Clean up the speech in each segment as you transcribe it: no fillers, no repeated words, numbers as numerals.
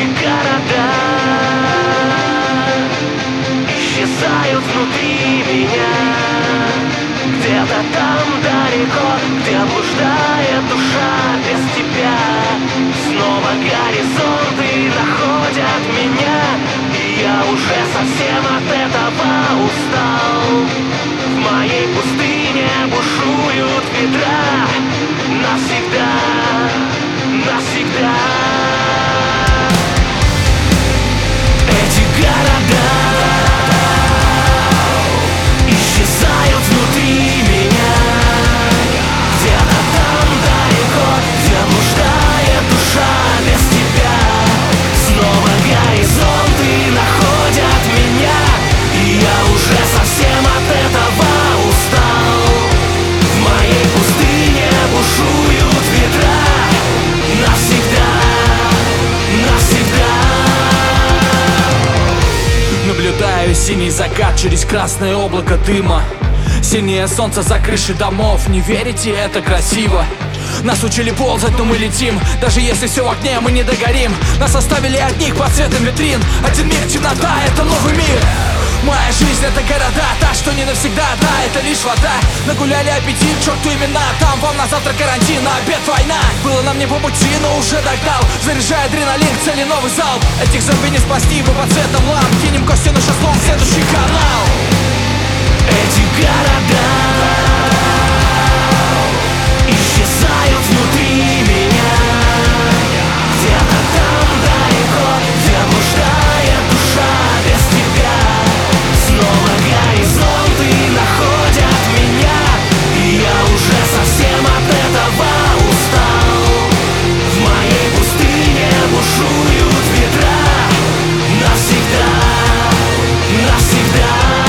Эти города исчезают внутри меня. Где-то там далеко, где блуждает душа без тебя. Снова горизонты находят меня, и я уже совсем от этого устал. В моей пустыне бушуют ветра. Навсегда, навсегда. Эти города исчезают внутри меня. Где-то там далеко, где блуждает душа без тебя. Снова горизонты находят меня, и я уже совсем от этого устал. В моей пустыне бушуют ветра. Навсегда, навсегда. Наблюдаю синий закат через красное облако дыма. Синее солнце за крышей домов. Не верите, это красиво. Нас учили ползать, но мы летим. Даже если все в огне, мы не догорим. Нас оставили одних под цветом витрин. Один мир, темнота, это новый мир. Моя жизнь — это города, та, что не навсегда, да, это лишь вода. Нагуляли аппетит, черту имена. Там волна, завтра карантин, а обед война. Было нам не по пути, но уже догнал. Заряжая адреналин, к цели новый залп. Этих зомби не спасти, мы под цветом ламп. Кинем кости на шезлонг, следующий канал. Эти города исчезают внутри меня. Где-то там далеко, где блуждает душа без тебя. Снова горизонты находят меня, и я уже совсем от этого устал. В моей пустыне бушуют ветра. Навсегда, навсегда.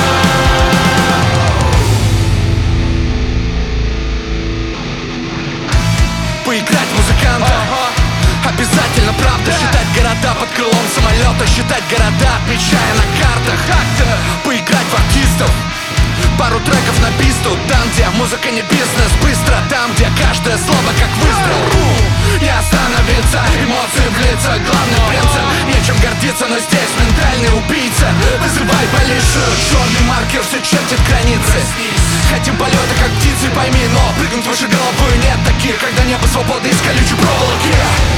Поиграть музыканта, обязательно правда. Считать города под крылом самолета. Считать города, отмечая на картах. Поиграть в артистов, пару треков на писту. Там, где музыка не бизнес, быстро. Там, где каждое слово как выстрел. Не остановиться, эмоции в лица. Главный принцип, нечем гордиться, но здесь ментальный убийца. Вызывай полицию, черный маркер все чертит границы. Хотим полета как птицы, пойми, но прыгнуть выше головы нет таких. Когда небо свободы из колючей проволоки.